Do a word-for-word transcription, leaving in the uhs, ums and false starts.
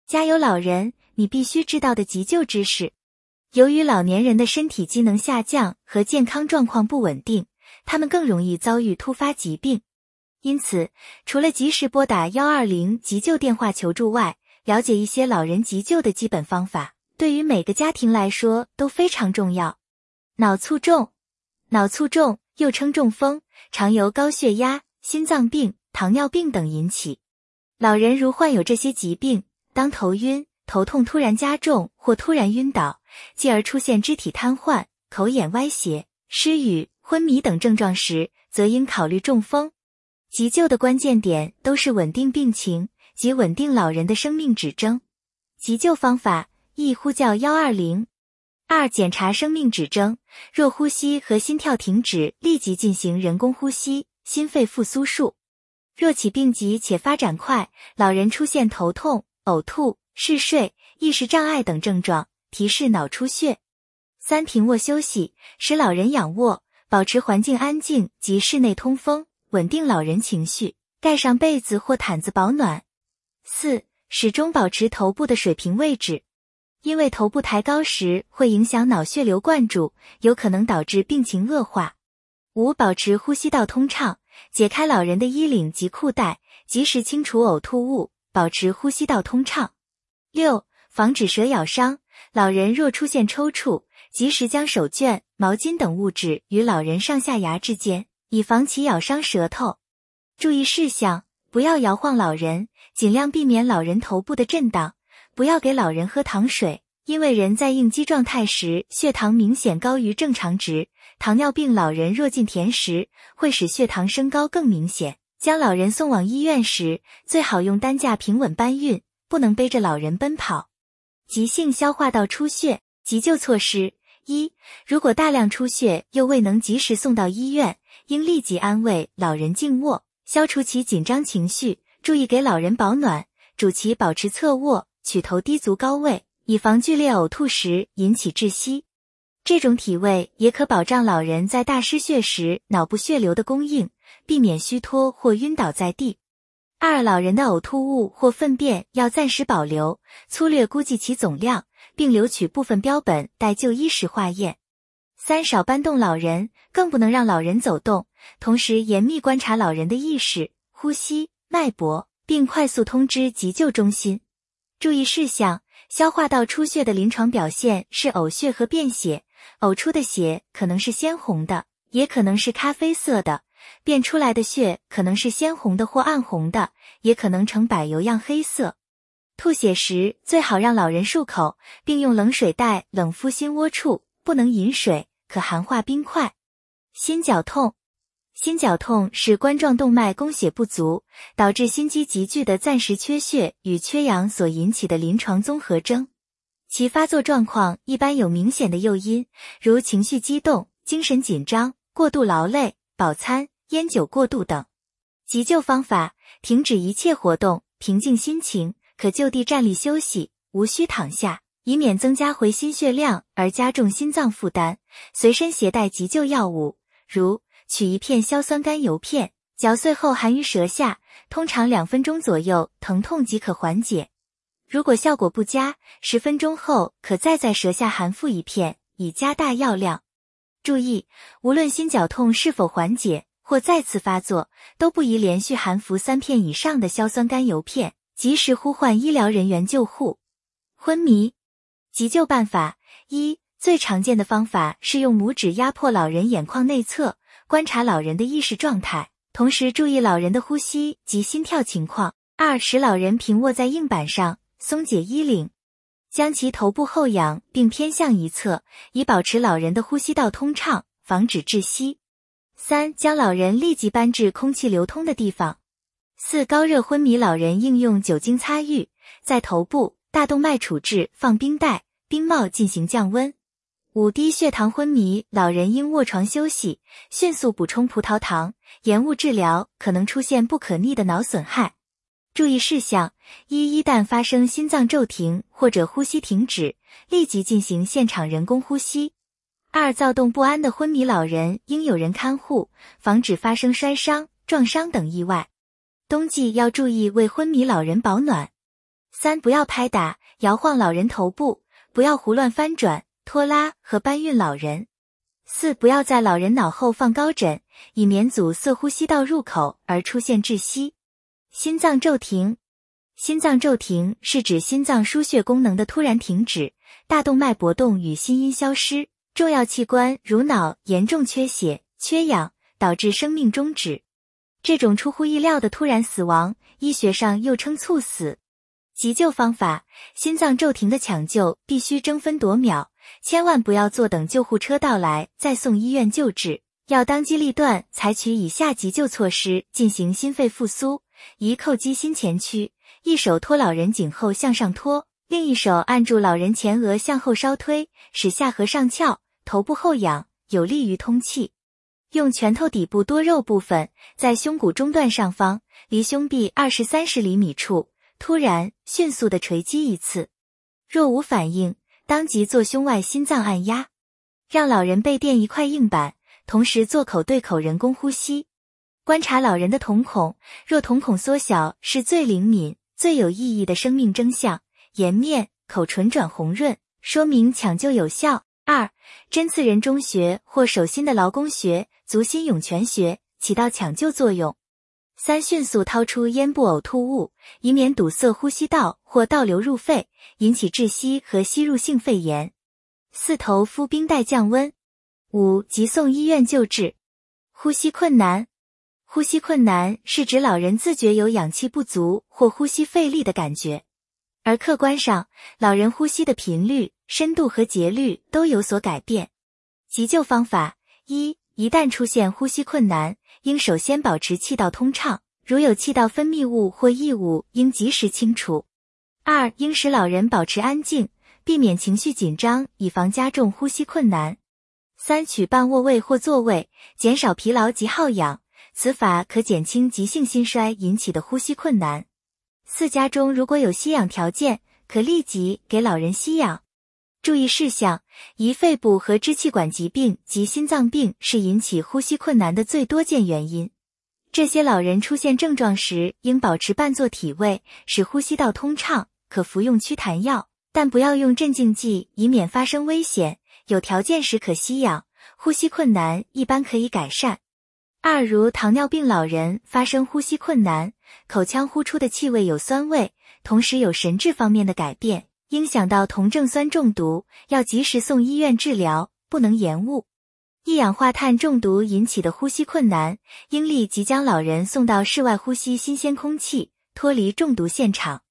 家有老人，你必须知道的急救知识。由于老年人的身体机能下降和健康状况不稳定，他们更容易遭遇突发疾病。因此，除了及时拨打一二零急救电话求助外，了解一些老人急救的基本方法，对于每个家庭来说都非常重要。脑卒中，脑卒中又称中风，常由高血压、心脏病、糖尿病等引起。老人如患有这些疾病，当头晕、头痛突然加重或突然晕倒，继而出现肢体瘫痪、口眼歪斜、失语、昏迷等症状时，则应考虑中风。急救的关键点都是稳定病情及稳定老人的生命指征。急救方法：一、呼叫一二零。二、检查生命指征，若呼吸和心跳停止，立即进行人工呼吸、心肺复苏术。若起病急且发展快，老人出现头痛、呕吐、嗜睡、意识障碍等症状，提示脑出血。三、平卧休息，使老人仰卧，保持环境安静及室内通风，稳定老人情绪，盖上被子或毯子保暖。四、始终保持头部的水平位置，因为头部抬高时会影响脑血流灌注，有可能导致病情恶化。五、保持呼吸道通畅，解开老人的衣领及裤带，及时清除呕吐物，保持呼吸道通畅。六、防止蛇咬伤，老人若出现抽搐，及时将手绢、毛巾等物质于老人上下牙之间，以防其咬伤舌头。注意事项：不要摇晃老人，尽量避免老人头部的震荡，不要给老人喝糖水，因为人在应激状态时血糖明显高于正常值，糖尿病老人若进甜食，会使血糖升高更明显。将老人送往医院时，最好用担架平稳搬运，不能背着老人奔跑。急性消化道出血，急救措施：一、如果大量出血又未能及时送到医院，应立即安慰老人静卧，消除其紧张情绪，注意给老人保暖，主其保持侧卧，取头低足高位，以防剧烈呕吐时引起窒息。这种体位也可保障老人在大失血时脑部血流的供应，避免虚脱或晕倒在地。二、老人的呕吐物或粪便要暂时保留，粗略估计其总量，并留取部分标本待就医时化验。三、少搬动老人，更不能让老人走动，同时严密观察老人的意识、呼吸、脉搏，并快速通知急救中心。注意事项：消化道出血的临床表现是呕血和便血，呕出的血可能是鲜红的，也可能是咖啡色的，便出来的血可能是鲜红的或暗红的，也可能呈柏油样黑色。吐血时最好让老人漱口，并用冷水袋冷敷心窝处，不能饮水，可含化冰块。心绞痛，心绞痛是冠状动脉供血不足，导致心肌急剧的暂时缺血与缺氧所引起的临床综合征。其发作状况一般有明显的诱因，如情绪激动、精神紧张、过度劳累、饱餐、烟酒过度等。急救方法：停止一切活动，平静心情，可就地站立休息，无需躺下，以免增加回心血量而加重心脏负担。随身携带急救药物，如取一片硝酸甘油片，嚼碎后含于舌下，通常两分钟左右，疼痛即可缓解。如果效果不佳，十分钟后可再在舌下含服一片，以加大药量。注意，无论心绞痛是否缓解或再次发作，都不宜连续含服三片以上的硝酸甘油片，及时呼唤医疗人员救护。昏迷急救办法：一、最常见的方法是用拇指压迫老人眼眶内侧，观察老人的意识状态，同时注意老人的呼吸及心跳情况。二、使老人平卧在硬板上，松解衣领，将其头部后仰并偏向一侧，以保持老人的呼吸道通畅，防止窒息。三、将老人立即搬至空气流通的地方。四、高热昏迷老人应用酒精擦浴，在头部、大动脉处置放冰袋、冰帽进行降温。五、低血糖昏迷老人应卧床休息，迅速补充葡萄糖，延误治疗可能出现不可逆的脑损害。注意事项：一、一旦发生心脏骤停或者呼吸停止，立即进行现场人工呼吸。二、躁动不安的昏迷老人应有人看护，防止发生摔伤、撞伤等意外。冬季要注意为昏迷老人保暖。 三、不要拍打、摇晃老人头部，不要胡乱翻转、拖拉和搬运老人。四、不要在老人脑后放高枕，以免阻塞呼吸道入口而出现窒息。心脏骤停。心脏骤停是指心脏输血功能的突然停止，大动脉搏动与心音消失，重要器官如脑严重缺血、缺氧，导致生命终止。这种出乎意料的突然死亡，医学上又称猝死。急救方法：心脏骤停的抢救必须争分夺秒，千万不要坐等救护车到来再送医院救治，要当机立断采取以下急救措施进行心肺复苏：一、叩击心前区，一手托老人颈后向上托，另一手按住老人前额向后稍推，使下颌上翘，头部后仰，有利于通气。用拳头底部多肉部分，在胸骨中段上方，离胸壁二十三十厘米处，突然、迅速地锤击一次。若无反应，当即做胸外心脏按压。让老人背垫一块硬板，同时做口对口人工呼吸。观察老人的瞳孔，若瞳孔缩小是最灵敏、最有意义的生命征象，颜面、口唇转红润，说明抢救有效。二、针刺人中穴或手心的劳宫穴、足心涌泉穴，起到抢救作用。三、迅速掏出咽部呕吐物，以免堵塞呼吸道或倒流入肺，引起窒息和吸入性肺炎。四、头敷冰袋降温。五、急送医院救治。呼吸困难。呼吸困难是指老人自觉有氧气不足或呼吸费力的感觉，而客观上，老人呼吸的频率、深度和节律都有所改变。急救方法：一、一旦出现呼吸困难，应首先保持气道通畅，如有气道分泌物或异物，应及时清除。二、应使老人保持安静，避免情绪紧张，以防加重呼吸困难。三、取半卧位或坐位，减少疲劳及耗氧，此法可减轻急性心衰引起的呼吸困难。四、家中如果有吸氧条件，可立即给老人吸氧。注意事项：一、肺部和支气管疾病及心脏病是引起呼吸困难的最多见原因。这些老人出现症状时，应保持半坐体位，使呼吸道通畅，可服用祛痰药，但不要用镇静剂，以免发生危险。有条件时可吸氧，呼吸困难一般可以改善。二、如糖尿病老人发生呼吸困难，口腔呼出的气味有酸味，同时有神志方面的改变，影响到酮症酸中毒，要及时送医院治疗，不能延误。一氧化碳中毒引起的呼吸困难，应立即将老人送到室外呼吸新鲜空气，脱离中毒现场。